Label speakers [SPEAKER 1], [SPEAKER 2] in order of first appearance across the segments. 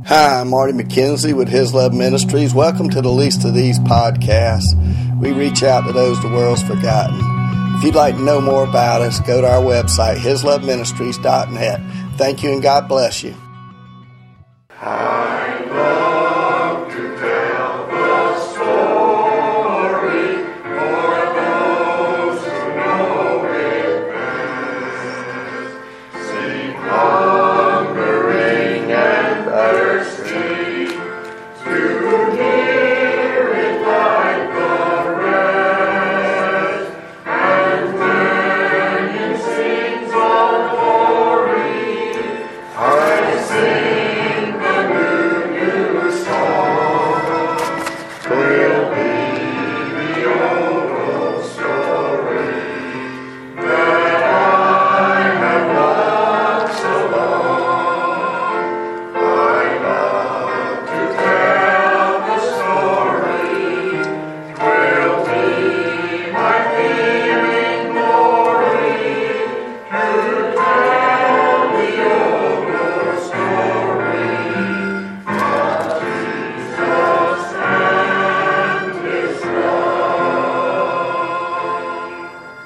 [SPEAKER 1] Hi, I'm Marty McKenzie with His Love Ministries. Welcome to the Least of These podcasts. We reach out to those the world's forgotten. If you'd like to know more about us, go to our website, hisloveministries.net. Thank you and God bless you.
[SPEAKER 2] I love to tell the story for those who know it best. Sing hungering and thirsty to hear it like the rest. And when he sings of glory, I sing the new song. Will be the old story that I have loved so long. I love to tell the story. Will be my feeling glory to tell the old story of Jesus and His love.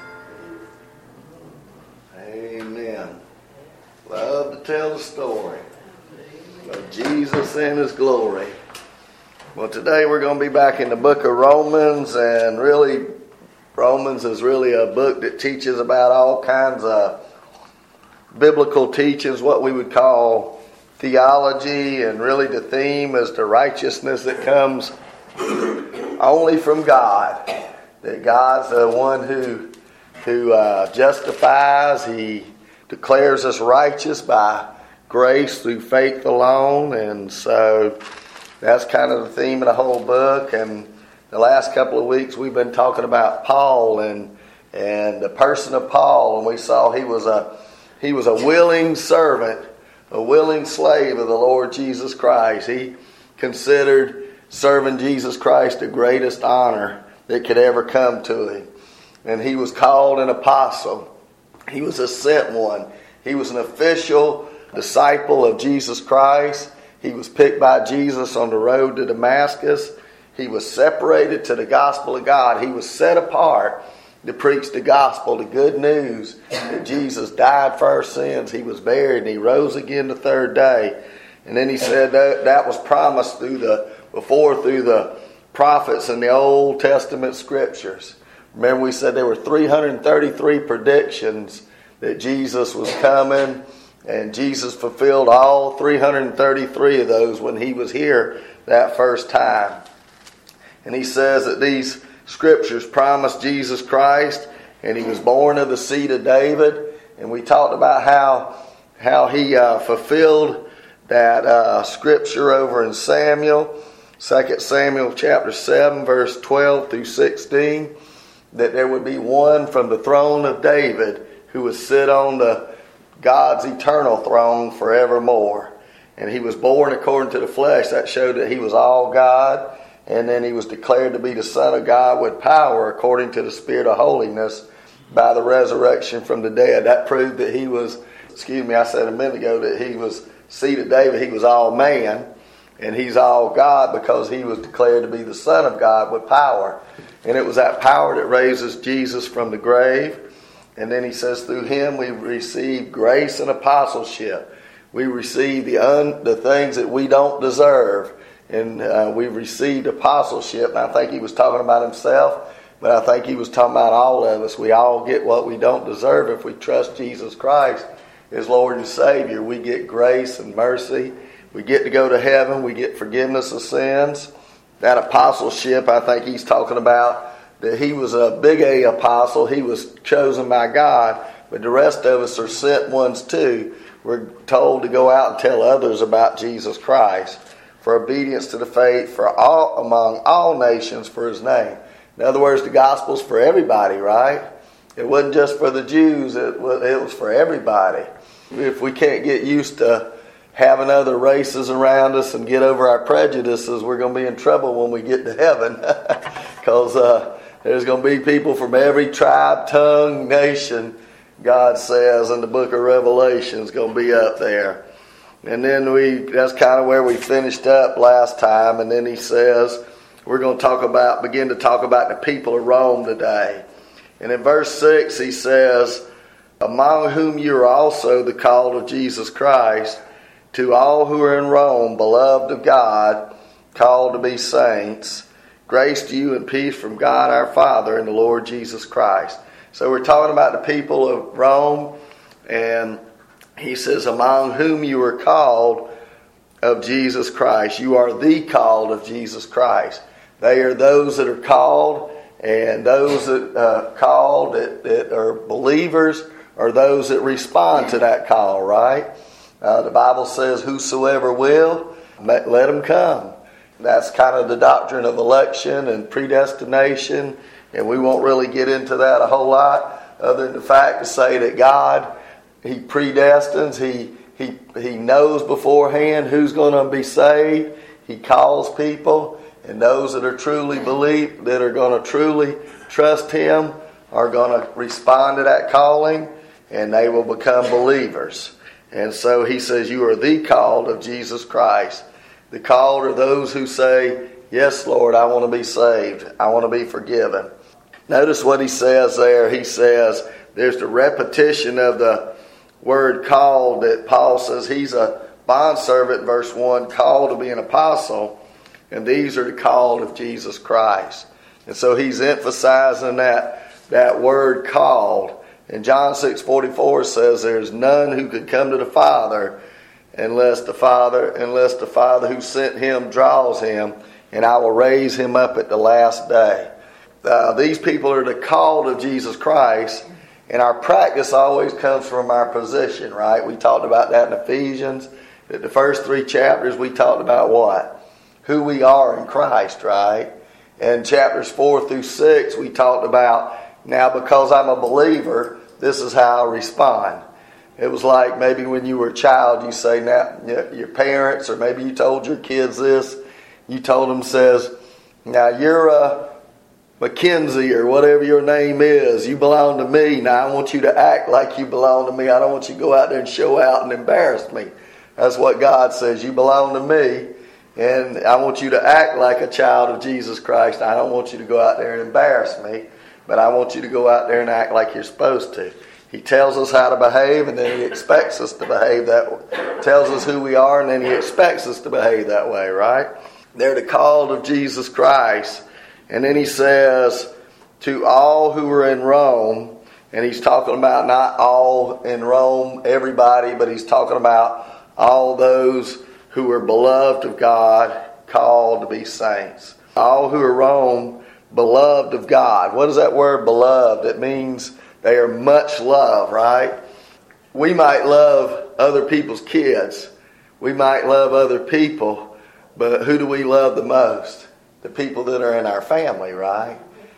[SPEAKER 1] Amen. Love to tell the story of Jesus and His glory. Well, today we're going to be back in the book of Romans, and really, Romans is really a book that teaches about all kinds of biblical teachings, what we would call theology, and really the theme is the righteousness that comes only from God. That God's the one who justifies. He declares us righteous by grace through faith alone, and so that's kind of the theme of the whole book. And the last couple of weeks we've been talking about Paul and the person of Paul, and we saw he was a willing servant, a willing slave of the Lord Jesus Christ. He considered serving Jesus Christ the greatest honor that could ever come to him. And he was called an apostle. He was a sent one. He was an official disciple of Jesus Christ. He was picked by Jesus on the road to Damascus. He was separated to the gospel of God. He was set apart to preach the gospel, the good news that Jesus died for our sins. He was buried and He rose again the third day. And then he said that was promised through the prophets in the Old Testament scriptures. Remember, we said there were 333 predictions that Jesus was coming, and Jesus fulfilled all 333 of those when He was here that first time. And he says that these scriptures promised Jesus Christ, and He was born of the seed of David. And we talked about how He fulfilled that scripture over in Samuel, 2 Samuel chapter 7, verse 12 through 16, that there would be one from the throne of David who would sit on God's eternal throne forevermore. And He was born according to the flesh. That showed that He was all God. And then He was declared to be the Son of God with power according to the Spirit of holiness by the resurrection from the dead. That proved that He was, I said a minute ago that He was seed of David. He was all man, and He's all God because He was declared to be the Son of God with power. And it was that power that raises Jesus from the grave. And then he says through Him we receive grace and apostleship. We receive the things that we don't deserve. And we received apostleship. And I think he was talking about himself, but I think he was talking about all of us. We all get what we don't deserve if we trust Jesus Christ as Lord and Savior. We get grace and mercy. We get to go to heaven. We get forgiveness of sins. That apostleship, I think he's talking about that he was a big A apostle. He was chosen by God, but the rest of us are sent ones too. We're told to go out and tell others about Jesus Christ for obedience to the faith for all among all nations for His name. In other words, the gospel's for everybody, right? It wasn't just for the Jews. It was for everybody. If we can't get used to having other races around us and get over our prejudices, we're going to be in trouble when we get to heaven because there's going to be people from every tribe, tongue, nation, God says in the book of Revelation, is going to be up there. And then that's kind of where we finished up last time. And then he says, we're going to begin to talk about the people of Rome today. And in verse 6 he says, among whom you are also the called of Jesus Christ, to all who are in Rome, beloved of God, called to be saints, grace to you and peace from God our Father and the Lord Jesus Christ. So we're talking about the people of Rome, and he says, among whom you are called of Jesus Christ. You are the called of Jesus Christ. They are those that are called, and those that called that are believers are those that respond to that call, right? The Bible says, whosoever will, let him come. That's kind of the doctrine of election and predestination, and we won't really get into that a whole lot, other than the fact to say that God, He predestines, He knows beforehand who's going to be saved. He calls people, and those that are truly that are going to truly trust Him are going to respond to that calling, and they will become believers. And so he says, you are the called of Jesus Christ. The called are those who say, yes, Lord, I want to be saved. I want to be forgiven. Notice what he says there. He says, there's the repetition of the word called, that Paul says he's a bondservant, verse 1, called to be an apostle. And these are the called of Jesus Christ. And so he's emphasizing that word called. And John 6:44 says there's none who could come to the Father unless the Father who sent him draws him, and I will raise him up at the last day. These people are the called of Jesus Christ, and our practice always comes from our position, right? We talked about that in Ephesians. The first 3 chapters we talked about what? Who we are in Christ, right? And chapters 4 through 6 we talked about, now because I'm a believer, this is how I respond. It was like maybe when you were a child, you say, now your parents, or maybe you told your kids this, you told them, says, now you're a Mackenzie or whatever your name is, you belong to me. Now I want you to act like you belong to me. I don't want you to go out there and show out and embarrass me. That's what God says. You belong to me, and I want you to act like a child of Jesus Christ. I don't want you to go out there and embarrass me, but I want you to go out there and act like you're supposed to. He tells us how to behave, and then He expects us to behave that way. Tells us who we are, and then He expects us to behave that way, right? They're the called of Jesus Christ. And then He says, to all who are in Rome, and He's talking about not all in Rome, everybody, but He's talking about all those who are beloved of God, called to be saints. All who are Rome, beloved of God. What is that word beloved? It means they are much loved, right? We might love other people's kids. We might love other people, but who do we love the most? The people that are in our family, right?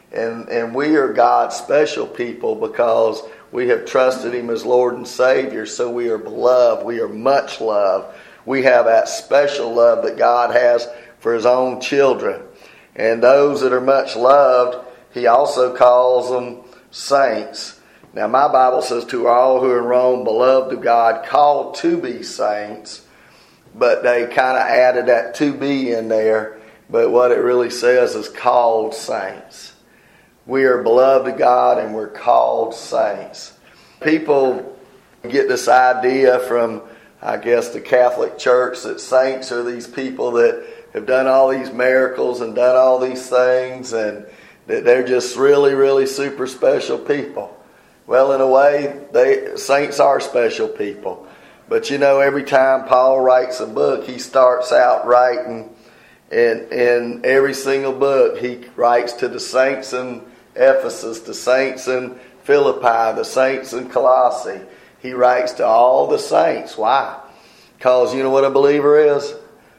[SPEAKER 1] And we are God's special people because we have trusted Him as Lord and Savior, so we are beloved. We are much loved. We have that special love that God has for His own children. And those that are much loved, He also calls them saints. Now my Bible says, to all who are in Rome, beloved of God, called to be saints. But they kind of added that to be in there. But what it really says is called saints. We are beloved of God and we're called saints. People get this idea from, I guess, the Catholic Church that saints are these people that have done all these miracles and done all these things, and that they're just really, really super special people. Well, in a way, saints are special people. But you know, every time Paul writes a book, he starts out writing, and in every single book, he writes to the saints in Ephesus, the saints in Philippi, the saints in Colossae. He writes to all the saints. Why? Because you know what a believer is?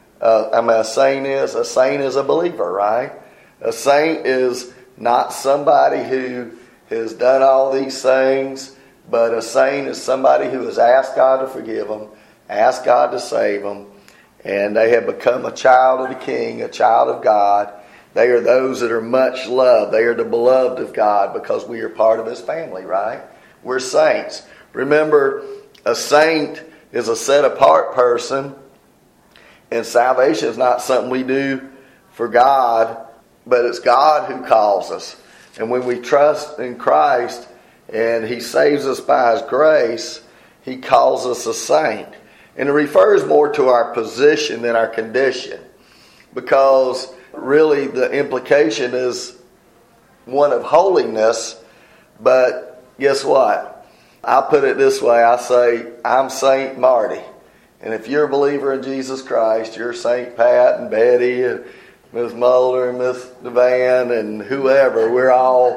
[SPEAKER 1] A saint is? A saint is a believer, right? A saint is not somebody who has done all these things, but a saint is somebody who has asked God to forgive them, asked God to save them, and they have become a child of the King, a child of God. They are those that are much loved. They are the beloved of God because we are part of His family, right? We're saints. Remember, a saint is a set-apart person, and salvation is not something we do for God, but it's God who calls us. And when we trust in Christ and He saves us by His grace, He calls us a saint. And it refers more to our position than our condition, because really the implication is one of holiness. But guess what? I'll put it this way. I say, I'm Saint Marty. And if you're a believer in Jesus Christ, you're Saint Pat and Betty and Miss Mulder and Miss DeVan and whoever. We're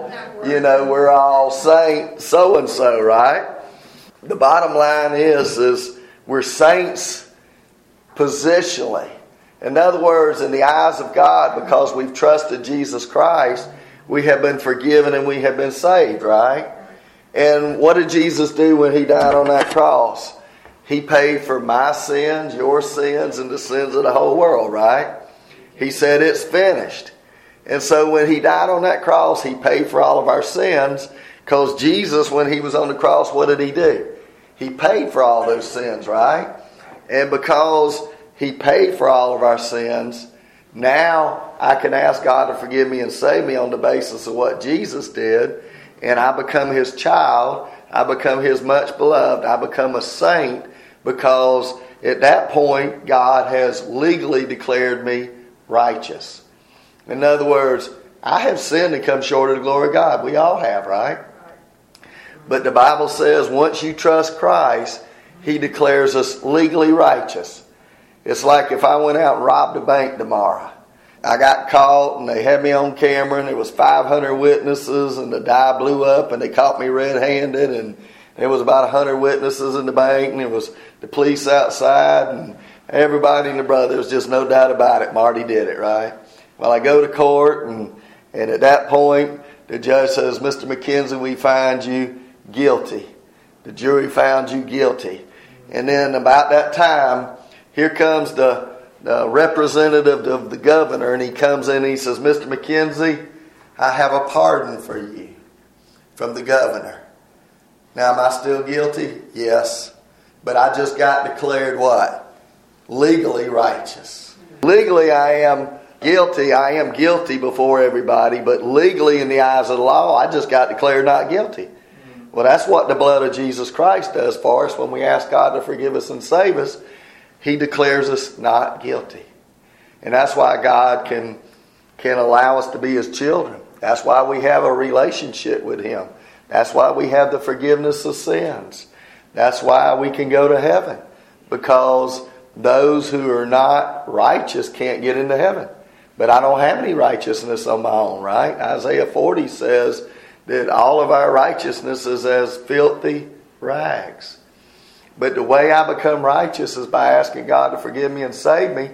[SPEAKER 1] all Saint so-and-so, right? The bottom line is we're saints positionally. In other words, in the eyes of God, because we've trusted Jesus Christ, we have been forgiven and we have been saved, right? And what did Jesus do when He died on that cross? He paid for my sins, your sins, and the sins of the whole world, right? He said it's finished. And so when He died on that cross, He paid for all of our sins, because Jesus, when He was on the cross, what did He do? He paid for all those sins, right? And because He paid for all of our sins, now I can ask God to forgive me and save me on the basis of what Jesus did, and I become His child. I become His much beloved. I become a saint, because at that point God has legally declared me righteous. In other words, I have sinned and come short of the glory of God. We all have, right? But the Bible says once you trust Christ, He declares us legally righteous. It's like if I went out and robbed a bank tomorrow. I got caught and they had me on camera and there was 500 witnesses and the die blew up and they caught me red-handed, and there was about 100 witnesses in the bank and there was the police outside and everybody and the brother. There was just no doubt about it. Marty did it, right? Well, I go to court and at that point the judge says, Mr. McKenzie, we find you guilty. The jury found you guilty. And then about that time, here comes the representative of the governor, and he comes in and he says, Mr. McKenzie, I have a pardon for you from the governor. Now, am I still guilty? Yes. But I just got declared what? Legally righteous. Legally, I am guilty. I am guilty before everybody, but legally in the eyes of the law, I just got declared not guilty. Well, that's what the blood of Jesus Christ does for us when we ask God to forgive us and save us. He declares us not guilty. And that's why God can allow us to be His children. That's why we have a relationship with Him. That's why we have the forgiveness of sins. That's why we can go to heaven. Because those who are not righteous can't get into heaven. But I don't have any righteousness on my own, right? Isaiah 40 says that all of our righteousness is as filthy rags. But the way I become righteous is by asking God to forgive me and save me.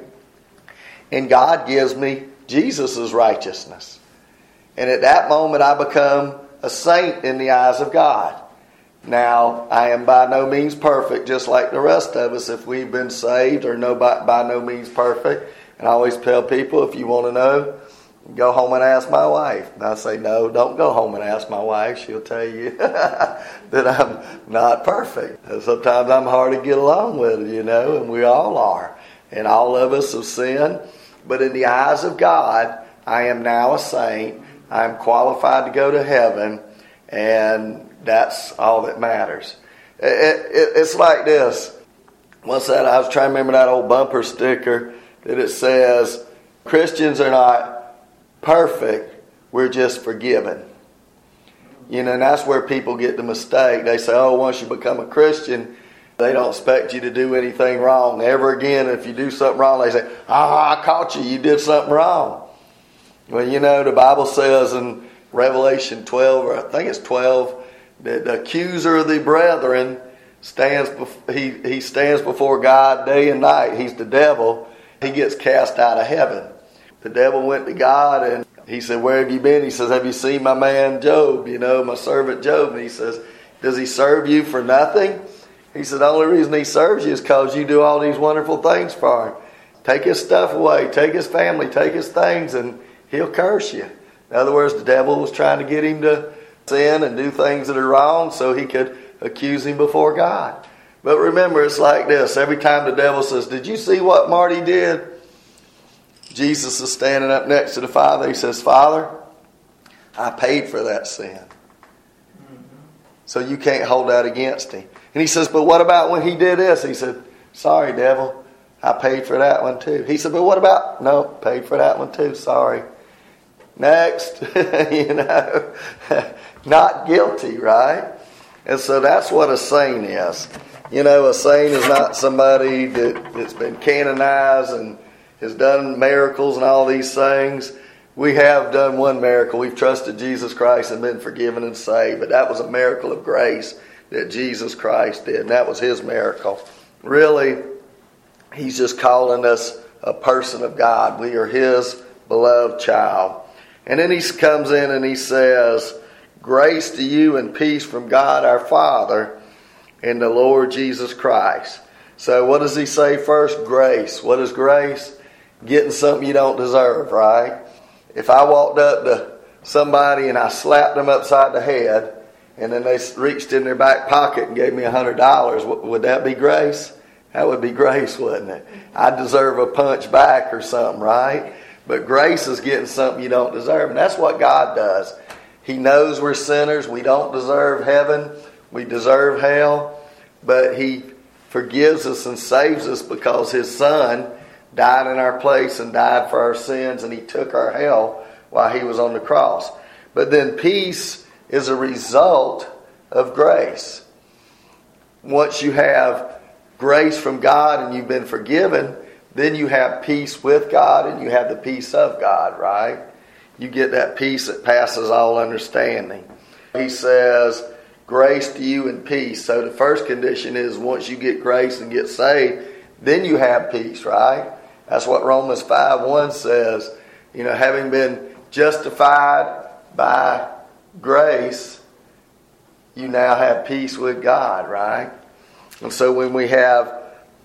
[SPEAKER 1] And God gives me Jesus' righteousness. And at that moment I become a saint in the eyes of God. Now, I am by no means perfect, just like the rest of us if we've been saved, or by no means perfect. And I always tell people, if you want to know, go home and ask my wife. And I say, no, don't go home and ask my wife. She'll tell you that I'm not perfect. And sometimes I'm hard to get along with, and we all are. And all of us have sinned. But in the eyes of God, I am now a saint. I am qualified to go to heaven. And that's all that matters. It's like this. What's that? I was trying to remember that old bumper sticker that it says, Christians are not perfect, we're just forgiven. And that's where people get the mistake. They say, once you become a Christian, they don't expect you to do anything wrong ever again. If you do something wrong, they say, I caught you, you did something wrong. Well, the Bible says in Revelation 12, or I think it's 12, that the accuser of the brethren stands before God day and night. He's the devil. He gets cast out of heaven. The devil went to God and he said, where have you been? He says, have you seen my man Job, my servant Job? And he says, does he serve you for nothing? He said, the only reason he serves you is because you do all these wonderful things for him. Take his stuff away, take his family, take his things, and he'll curse you. In other words, the devil was trying to get him to sin and do things that are wrong so he could accuse him before God. But remember, it's like this. Every time the devil says, did you see what Marty did? Jesus is standing up next to the Father. He says, Father, I paid for that sin. So you can't hold that against him. And he says, but what about when he did this? He said, sorry, devil, I paid for that one too. He said, but what about, no, paid for that one too, sorry. Next, not guilty, right? And so that's what a saint is. A saint is not somebody that's been canonized and has done miracles and all these things. We have done one miracle. We've trusted Jesus Christ and been forgiven and saved. But that was a miracle of grace that Jesus Christ did. And that was his miracle. Really, he's just calling us a person of God. We are his beloved child. And then he comes in and he says, grace to you and peace from God our Father and the Lord Jesus Christ. So what does he say first? Grace. What is grace? Getting something you don't deserve, right? If I walked up to somebody and I slapped them upside the head and then they reached in their back pocket and gave me $100, would that be grace? That would be grace, wouldn't it? I deserve a punch back or something, right? But grace is getting something you don't deserve. And that's what God does. He knows we're sinners. We don't deserve heaven. We deserve hell. But he forgives us and saves us because his Son died in our place and died for our sins, and he took our hell while he was on the cross. But then peace is a result of grace. Once you have grace from God and you've been forgiven, then you have peace with God and you have the peace of God, right? You get that peace that passes all understanding. He says, grace to you and peace. So the first condition is once you get grace and get saved, then you have peace, right? That's what Romans 5:1 says. Having been justified by grace, you now have peace with God, right? And so when we have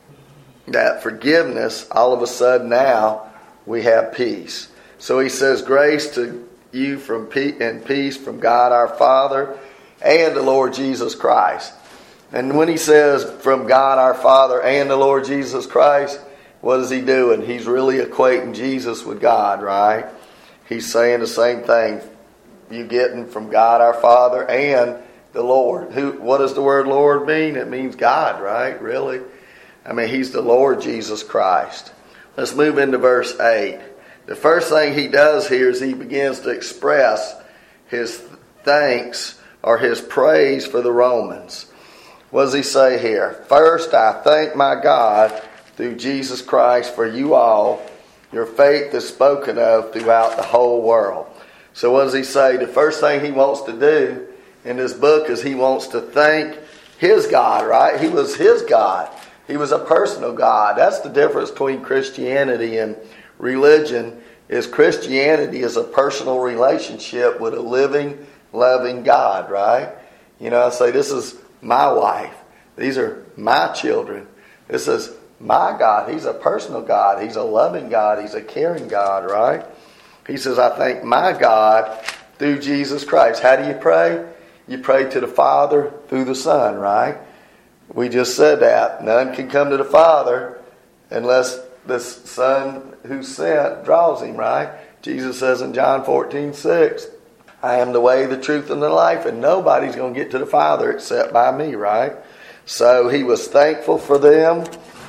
[SPEAKER 1] that forgiveness, all of a sudden now we have peace. So he says, grace to you and peace from God our Father and the Lord Jesus Christ. And when he says from God our Father and the Lord Jesus Christ, what is he doing? He's really equating Jesus with God, right? He's saying the same thing. You getting from God our Father and the Lord. What does the word Lord mean? It means God, right? Really? He's the Lord Jesus Christ. Let's move into verse 8. The first thing he does here is he begins to express his thanks or his praise for the Romans. What does he say here? First, I thank my God through Jesus Christ for you all. Your faith is spoken of throughout the whole world. So what does he say? The first thing he wants to do in this book is he wants to thank his God, right? He was his God. He was a personal God. That's the difference between Christianity and religion. Is Christianity is a personal relationship with a living, loving God, right? I say, this is my wife. These are my children. This is my God. He's a personal God. He's a loving God. He's a caring God, right? He says, I thank my God through Jesus Christ. How do you pray? You pray to the Father through the Son, right? We just said that. None can come to the Father unless the Son who sent draws him, right? Jesus says in John 14:6, I am the way, the truth, and the life, and nobody's going to get to the Father except by me, right? So he was thankful for them,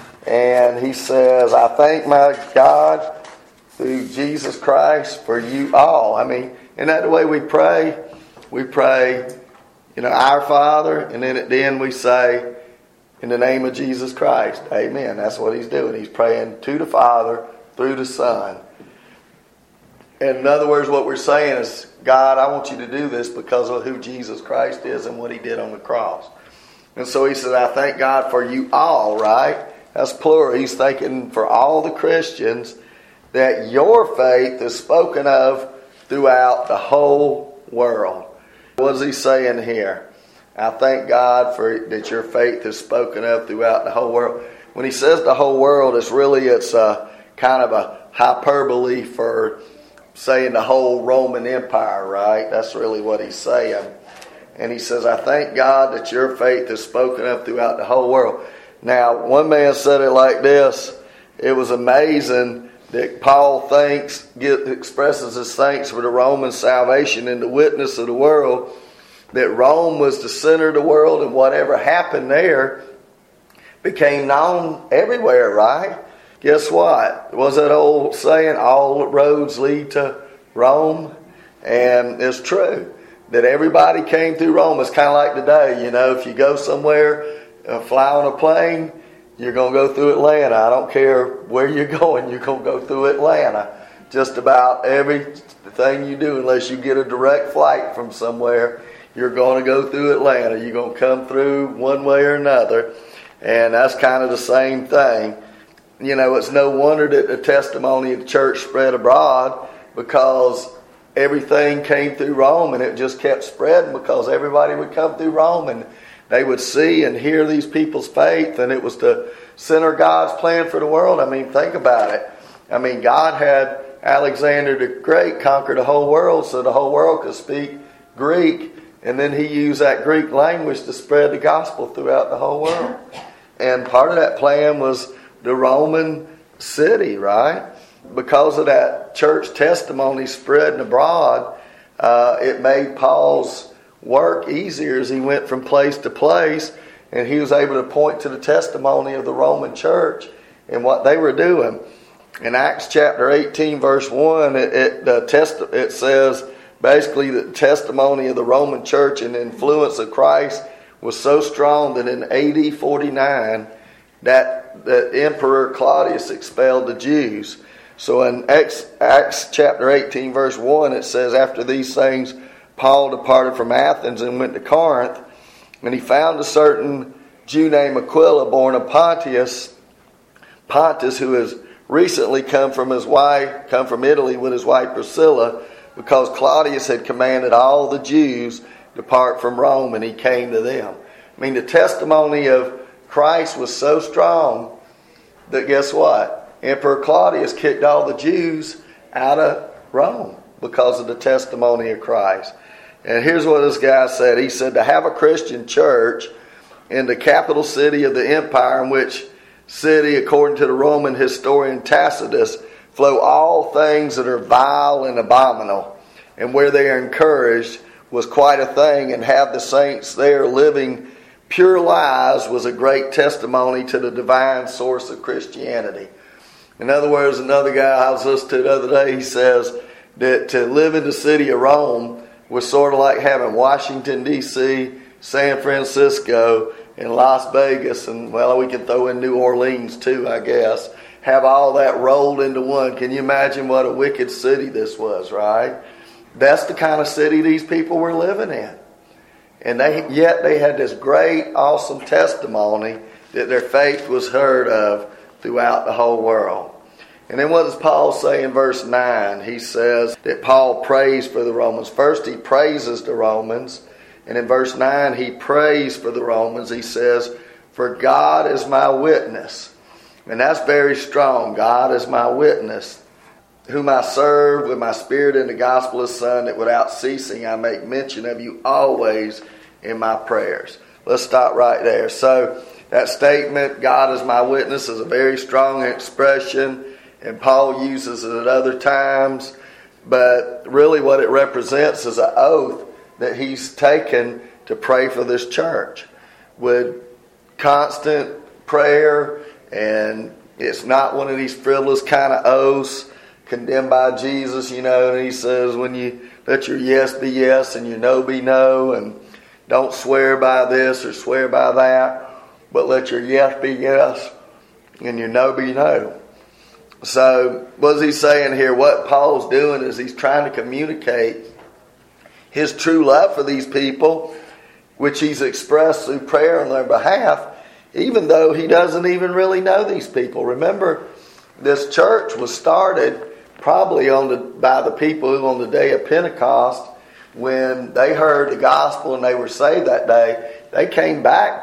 [SPEAKER 1] and he says, I thank my God through Jesus Christ for you all. Isn't that the way we pray? We pray, our Father, and then at the end we say, in the name of Jesus Christ, amen. That's what he's doing. He's praying to the Father through the Son. And in other words, what we're saying is, God, I want you to do this because of who Jesus Christ is and what he did on the cross. And so he said, I thank God for you all, right? That's plural. He's thanking for all the Christians that your faith is spoken of throughout the whole world. What is he saying here? I thank God for that your faith is spoken of throughout the whole world. When he says the whole world, it's kind of a hyperbole for saying the whole Roman Empire, right? That's really what he's saying. And he says, I thank God that your faith is spoken of throughout the whole world. Now, one man said it like this. It was amazing that Paul expresses his thanks for the Roman salvation and the witness of the world, that Rome was the center of the world, and whatever happened there became known everywhere, right? Guess what? Was that old saying, all roads lead to Rome? And it's true that everybody came through Rome. It's kind of like today, if you go somewhere, fly on a plane, you're going to go through Atlanta. I don't care where you're going, you're going to go through Atlanta. Just about everything you do, unless you get a direct flight from somewhere, you're going to go through Atlanta. You're going to come through one way or another. And that's kind of the same thing. It's no wonder that the testimony of the church spread abroad, because everything came through Rome, and it just kept spreading because everybody would come through Rome and they would see and hear these people's faith, and it was the center of God's plan for the world. I mean, think about it. I mean, God had Alexander the Great conquer the whole world so the whole world could speak Greek, and then he used that Greek language to spread the gospel throughout the whole world. And part of that plan was the Roman city, right? Because of that church testimony spreading abroad, it made Paul's work easier as he went from place to place, and he was able to point to the testimony of the Roman church and what they were doing. In Acts chapter 18 verse 1, it says basically that the testimony of the Roman church and the influence of Christ was so strong that in AD 49 that the Emperor Claudius expelled the Jews. So in Acts chapter 18 verse 1, it says, after these things Paul departed from Athens and went to Corinth, and he found a certain Jew named Aquila, born of Pontus, who has recently come from Italy with his wife Priscilla, because Claudius had commanded all the Jews depart from Rome, and he came to them. I mean, the testimony of Christ was so strong that guess what? Emperor Claudius kicked all the Jews out of Rome because of the testimony of Christ. And here's what this guy said. He said, to have a Christian church in the capital city of the empire, in which city, according to the Roman historian Tacitus, flow all things that are vile and abominable, and where they are encouraged, was quite a thing, and have the saints there living pure lives was a great testimony to the divine source of Christianity. In other words, another guy I was listening to the other day, he says that to live in the city of Rome was sort of like having Washington, D.C., San Francisco, and Las Vegas, and well, we can throw in New Orleans too, I guess. Have all that rolled into one. Can you imagine what a wicked city this was, right? That's the kind of city these people were living in. And yet they had this great, awesome testimony that their faith was heard of throughout the whole world. And then what does Paul say in verse 9? He says that Paul prays for the Romans. First he praises the Romans. And in verse 9 he prays for the Romans. He says, for God is my witness. And that's very strong. God is my witness, whom I serve with my spirit in the gospel of His Son, that without ceasing I make mention of you always in my prayers. Let's stop right there. So that statement, God is my witness, is a very strong expression, and Paul uses it at other times. But really what it represents is an oath that he's taken to pray for this church with constant prayer. And it's not one of these frivolous kind of oaths condemned by Jesus, and he says when you let your yes be yes and your no be no, and don't swear by this or swear by that, but let your yes be yes and your no be no. So what is he saying here? What Paul's doing is he's trying to communicate his true love for these people, which he's expressed through prayer on their behalf, even though he doesn't even really know these people. Remember, this church was started probably by the people who on the day of Pentecost, when they heard the gospel and they were saved that day, they came back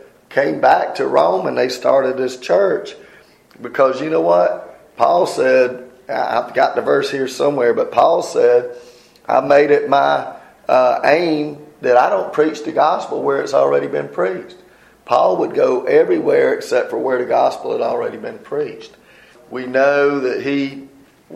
[SPEAKER 1] to Rome and they started this church. Because you know what? Paul said, I've got the verse here somewhere, but Paul said, I made it my aim that I don't preach the gospel where it's already been preached. Paul would go everywhere except for where the gospel had already been preached. We know that he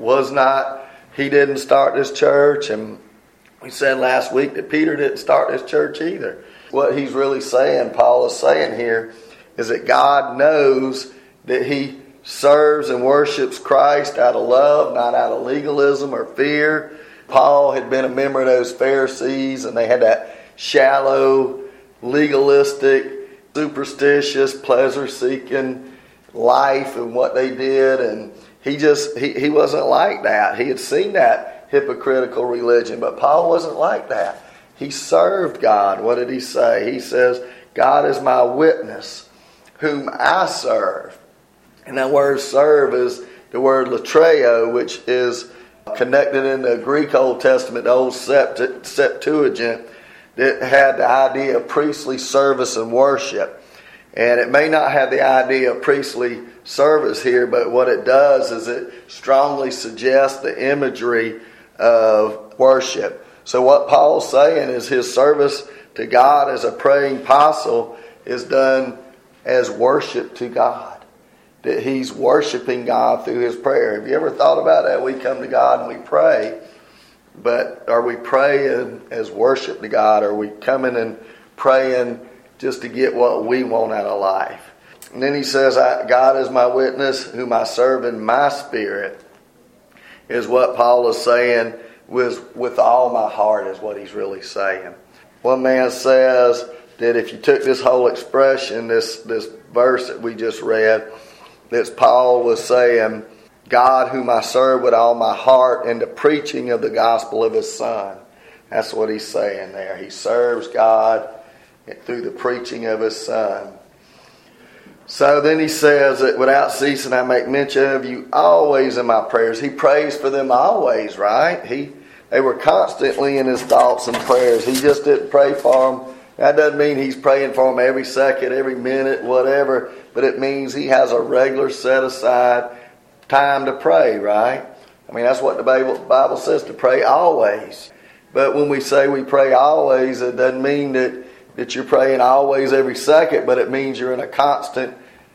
[SPEAKER 1] didn't start this church, and we said last week that Peter didn't start this church either. What he's really saying, Paul is saying here, is that God knows that he serves and worships Christ out of love, not out of legalism or fear. Paul had been a member of those Pharisees, and they had that shallow, legalistic, superstitious, pleasure-seeking life and what they did, and he wasn't like that. He had seen that hypocritical religion, but Paul wasn't like that. He served God. What did he say? He says, God is my witness, whom I serve. And that word serve is the word latreo, which is connected in the Greek Old Testament, the Old Septuagint, that had the idea of priestly service and worship. And it may not have the idea of priestly service here, but what it does is it strongly suggests the imagery of worship. So what Paul's saying is his service to God as a praying apostle is done as worship to God. That he's worshiping God through his prayer. Have you ever thought about that? We come to God and we pray, but are we praying as worship to God? Or are we coming and praying just to get what we want out of life? And then he says, God is my witness, whom I serve in my spirit, is what Paul is saying with all my heart, is what he's really saying. One man says that if you took this whole expression, this verse that we just read, that Paul was saying, God whom I serve with all my heart in the preaching of the gospel of his Son. That's what he's saying there. He serves God through the preaching of his Son. So then he says that without ceasing I make mention of you always in my prayers. He prays for them always, right? They were constantly in his thoughts and prayers. He just didn't pray for them. That doesn't mean he's praying for them every second, every minute, whatever. But it means he has a regular set aside time to pray, right? I mean, that's what the Bible says, to pray always. But when we say we pray always, it doesn't mean that you're praying always every second, but it means you're in a constant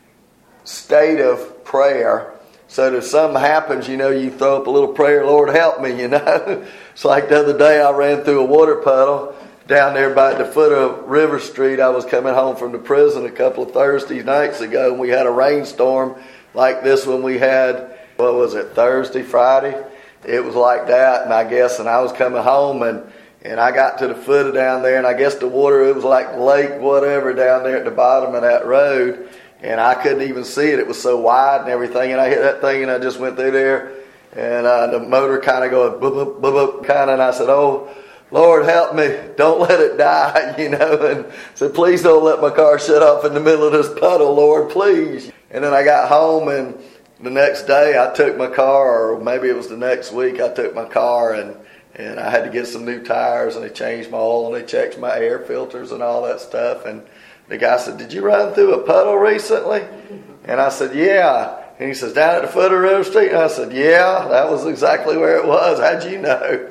[SPEAKER 1] state of prayer. So that if something happens, you throw up a little prayer, Lord help me, It's like the other day I ran through a water puddle down there by the foot of River Street. I was coming home from the prison a couple of Thursday nights ago, and we had a rainstorm like this one we had, Thursday, Friday? It was like that, and I was coming home, and I got to the foot of down there, and I guess the water, it was like lake whatever down there at the bottom of that road, and I couldn't even see it. It was so wide and everything, and I hit that thing, and I just went through there, and the motor kind of going boop, boop, boop, boop, kind of, and I said, oh, Lord, help me. Don't let it die, and said, please don't let my car shut off in the middle of this puddle, Lord, please. And then I got home, and the next day I took my car, or maybe it was the next week, I took my car, and I had to get some new tires, and they changed my oil, and they checked my air filters and all that stuff. And the guy said, did you run through a puddle recently? And I said, yeah. And he says, down at the foot of River Street? And I said, yeah, that was exactly where it was. How'd you know?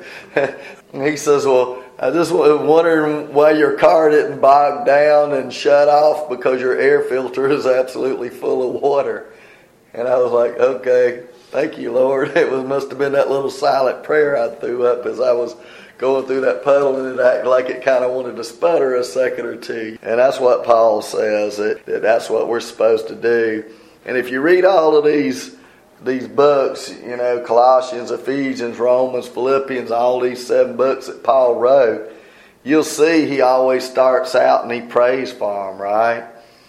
[SPEAKER 1] And he says, well, I just was wondering why your car didn't bog down and shut off, because your air filter is absolutely full of water. And I was like, okay, thank you, Lord. It must have been that little silent prayer I threw up as I was going through that puddle, and it acted like it kind of wanted to sputter a second or two. And that's what Paul says, that that's what we're supposed to do. And if you read all of these books, Colossians, Ephesians, Romans, Philippians, all these 7 books that Paul wrote, you'll see he always starts out and he prays for them, right?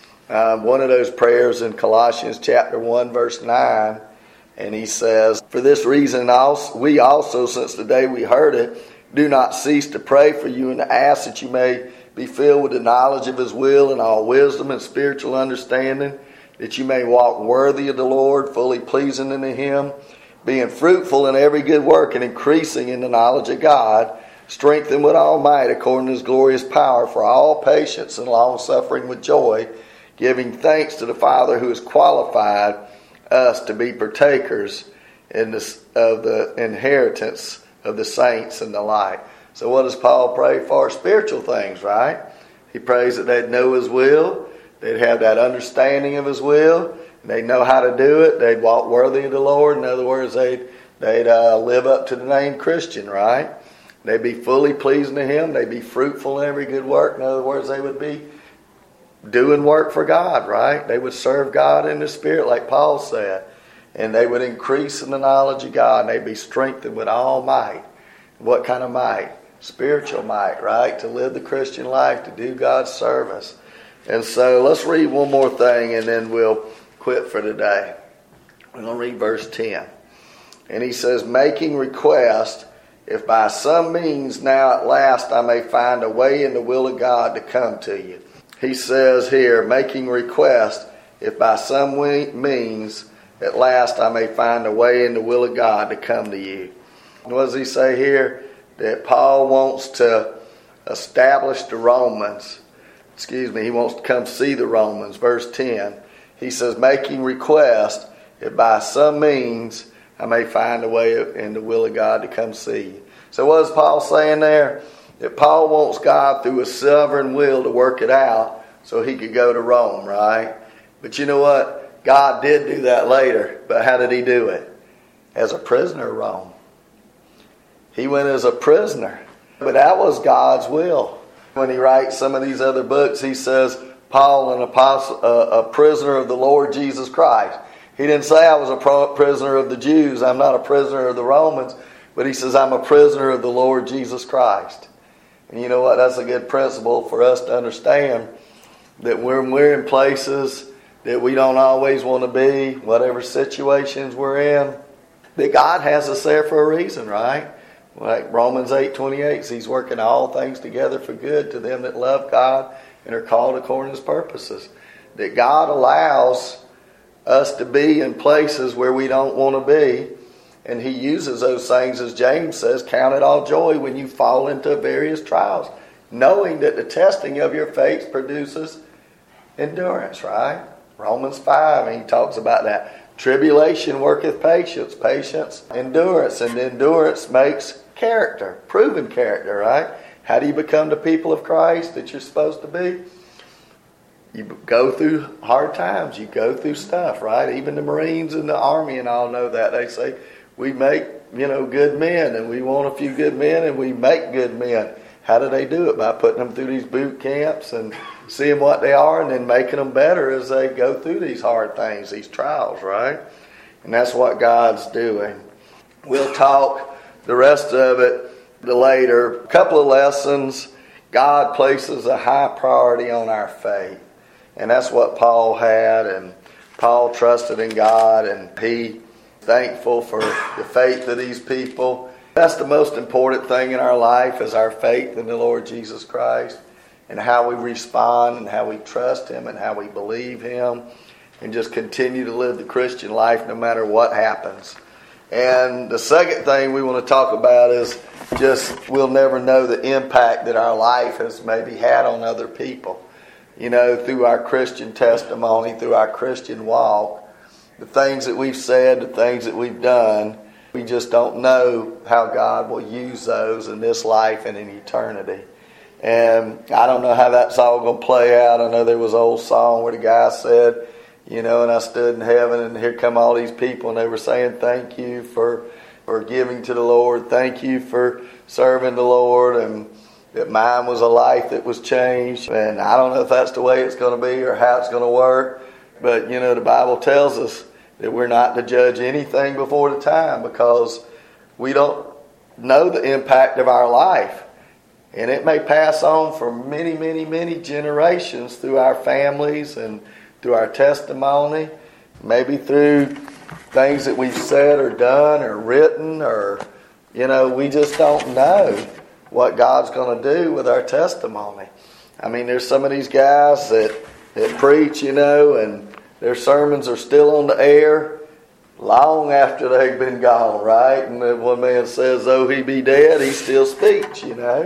[SPEAKER 1] One of those prayers in Colossians chapter 1, verse 9, and he says, for this reason we also, since the day we heard it, do not cease to pray for you and to ask that you may be filled with the knowledge of his will and all wisdom and spiritual understanding, that you may walk worthy of the Lord, fully pleasing unto him, being fruitful in every good work and increasing in the knowledge of God, strengthened with all might according to his glorious power, for all patience and long suffering with joy, giving thanks to the Father who has qualified us to be partakers of the inheritance of the saints in the light. So what does Paul pray for? Spiritual things, right? He prays that they'd know His will, they'd have that understanding of His will, they'd know how to do it, they'd walk worthy of the Lord. In other words, they'd live up to the name Christian, right? They'd be fully pleasing to Him, they'd be fruitful in every good work. In other words, they would be doing work for God, right? They would serve God in the Spirit, like Paul said. And they would increase in the knowledge of God, and they'd be strengthened with all might. What kind of might? Spiritual might, right? To live the Christian life, to do God's service. And so let's read one more thing and then we'll quit for today. We're going to read verse 10. And he says, making request, if by some means now at last I may find a way in the will of God to come to you. He says here, making request, if by some means at last I may find a way in the will of God to come to you. What does he say here? That Paul wants to establish the Romans. He wants to come see the Romans. Verse 10. He says, making request, if by some means I may find a way in the will of God to come see you. So what is Paul saying there? That Paul wants God through His sovereign will to work it out so he could go to Rome, right? But you know what? God did do that later. But how did He do it? As a prisoner of Rome. He went as a prisoner. But that was God's will. When he writes some of these other books, he says, Paul, an apostle, a prisoner of the Lord Jesus Christ. He didn't say I was a prisoner of the Jews. I'm not a prisoner of the Romans. But he says, I'm a prisoner of the Lord Jesus Christ. And you know what? That's a good principle for us to understand. That when we're in places that we don't always want to be, whatever situations we're in, that God has us there for a reason, right? Like Romans 8:28, He's working all things together for good to them that love God and are called according to His purposes. That God allows us to be in places where we don't want to be. And He uses those things, as James says, count it all joy when you fall into various trials, knowing that the testing of your faith produces endurance, right? Romans 5, he talks about that. Tribulation worketh patience, patience, endurance, and endurance makes character, proven character, right? How do you become the people of Christ that you're supposed to be? You go through hard times. You go through stuff, right? Even the Marines and the Army and all know that. They say, we make, good men, and we want a few good men, and we make good men. How do they do it? By putting them through these boot camps and seeing what they are and then making them better as they go through these hard things, these trials, right? And that's what God's doing. We'll talk the rest of it later. A couple of lessons. God places a high priority on our faith. And that's what Paul had. And Paul trusted in God. And he thankful for the faith of these people. That's the most important thing in our life, is our faith in the Lord Jesus Christ. And how we respond and how we trust Him and how we believe Him. And just continue to live the Christian life no matter what happens. And the second thing we want to talk about is just we'll never know the impact that our life has maybe had on other people. Through our Christian testimony, through our Christian walk, the things that we've said, the things that we've done, we just don't know how God will use those in this life and in eternity. And I don't know how that's all going to play out. I know there was an old song where the guy said, and I stood in heaven and here come all these people and they were saying thank you for giving to the Lord. Thank you for serving the Lord. And that mine was a life that was changed. And I don't know if that's the way it's going to be or how it's going to work. But, the Bible tells us that we're not to judge anything before the time because we don't know the impact of our life. And it may pass on for many, many, many generations through our families and through our testimony, maybe through things that we've said or done or written or, we just don't know what God's going to do with our testimony. I mean, there's some of these guys that preach, and their sermons are still on the air long after they've been gone, right? And one man says, though he be dead, he still speaks,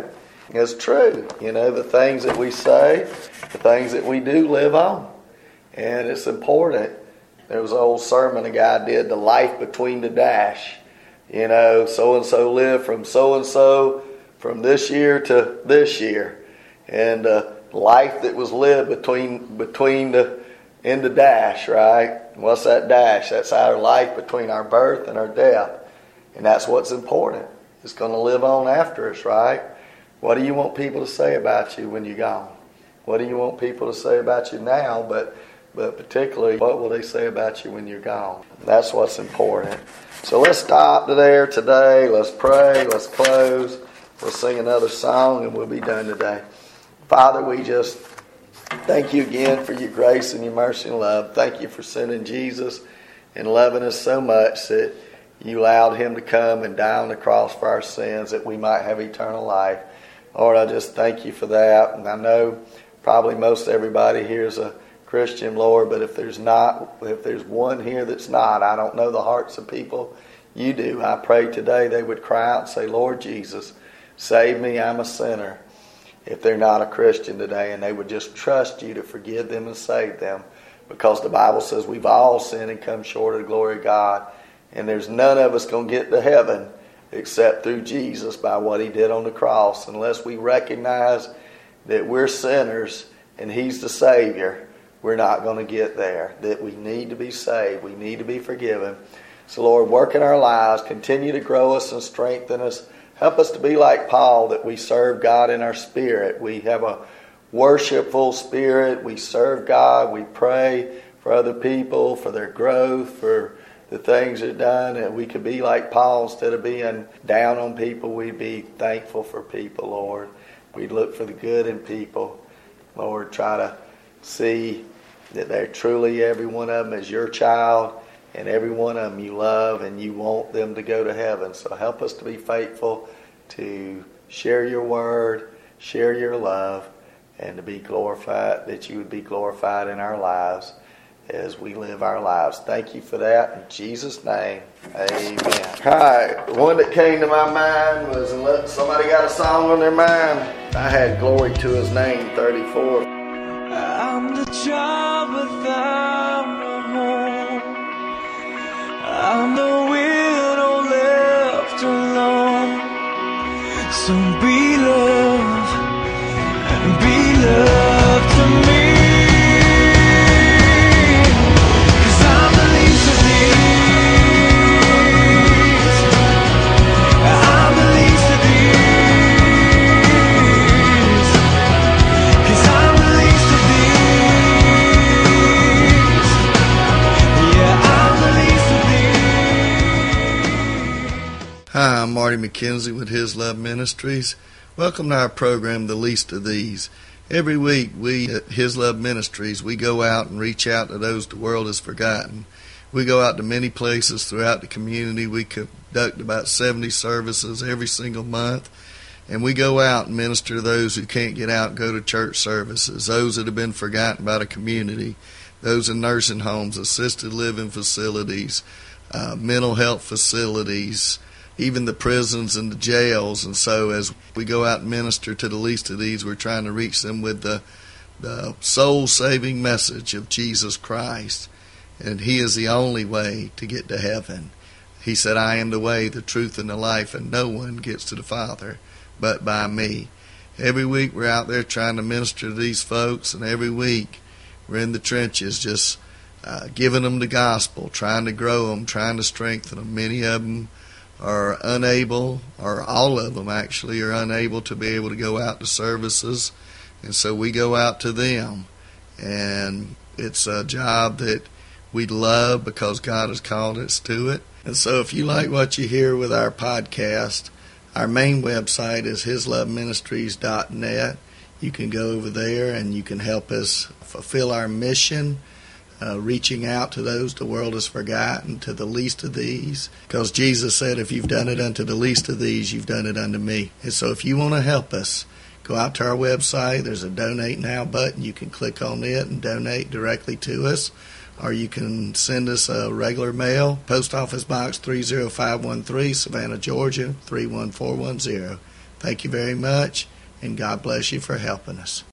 [SPEAKER 1] It's true. The things that we say, the things that we do live on. And it's important. There was an old sermon a guy did, The Life Between the Dash. So-and-so lived from so-and-so from this year to this year, and life that was lived between the in the dash, right? What's that dash? That's our life between our birth and our death, and that's what's important. It's going to live on after us, right? What do you want people to say about you when you're gone? What do you want people to say about you now, but particularly, what will they say about you when you're gone? That's what's important. So let's stop there today. Let's pray. Let's close. We'll sing another song and we'll be done today. Father, we just thank you again for your grace and your mercy and love. Thank you for sending Jesus and loving us so much that you allowed him to come and die on the cross for our sins that we might have eternal life. Lord, I just thank you for that. And I know probably most everybody here is a Christian, Lord, but if there's one here that's not, I don't know the hearts of people. You do. I pray today they would cry out and say, Lord Jesus, save me, I'm a sinner. If they're not a Christian today, and they would just trust you to forgive them and save them, because the Bible says we've all sinned and come short of the glory of God, and there's none of us going to get to heaven except through Jesus by what he did on the cross. Unless we recognize that we're sinners and he's the Savior, we're not going to get there. That we need to be saved. We need to be forgiven. So Lord, work in our lives. Continue to grow us and strengthen us. Help us to be like Paul, that we serve God in our spirit. We have a worshipful spirit. We serve God. We pray for other people, for their growth, for the things they've done. And we could be like Paul. Instead of being down on people, we'd be thankful for people, Lord. We'd look for the good in people. Lord, try to see that they're truly, every one of them is your child, and every one of them you love, and you want them to go to heaven. So help us to be faithful to share your word, share your love, and to be glorified, that you would be glorified in our lives as we live our lives. Thank you for that. In Jesus' name, amen. All right, the one that came to my mind was, unless somebody got a song on their mind, I had Glory to His Name, 34.
[SPEAKER 3] I'm the child without a home. I'm the widow left alone. So be love to me. 'Cause I'm the least of these. I'm the least of these. 'Cause I'm the least of these. Yeah, I'm the least of these.
[SPEAKER 4] Hi, I'm Marty McKenzie with His Love Ministries. Welcome to our program, The Least of These. Every week, we at His Love Ministries, we go out and reach out to those the world has forgotten. We go out to many places throughout the community. We conduct about 70 services every single month. And we go out and minister to those who can't get out and go to church services, those that have been forgotten by the community, those in nursing homes, assisted living facilities, mental health facilities, even the prisons and the jails. And so as we go out and minister to the least of these, we're trying to reach them with the soul-saving message of Jesus Christ. And He is the only way to get to heaven. He said, I am the way, the truth, and the life, and no one gets to the Father but by me. Every week we're out there trying to minister to these folks, and every week we're in the trenches just giving them the gospel, trying to grow them, trying to strengthen them. Many of them are unable, or all of them actually, are unable to be able to go out to services, and so we go out to them. And it's a job that we love because God has called us to it. And so if you like what you hear with our podcast, our main website is hisloveministries.net. You can go over there and you can help us fulfill our mission, reaching out to those the world has forgotten, to the least of these. Because Jesus said, if you've done it unto the least of these, you've done it unto me. And so if you want to help us, go out to our website. There's a Donate Now button. You can click on it and donate directly to us. Or you can send us a regular mail, Post Office Box 30513, Savannah, Georgia, 31410. Thank you very much, and God bless you for helping us.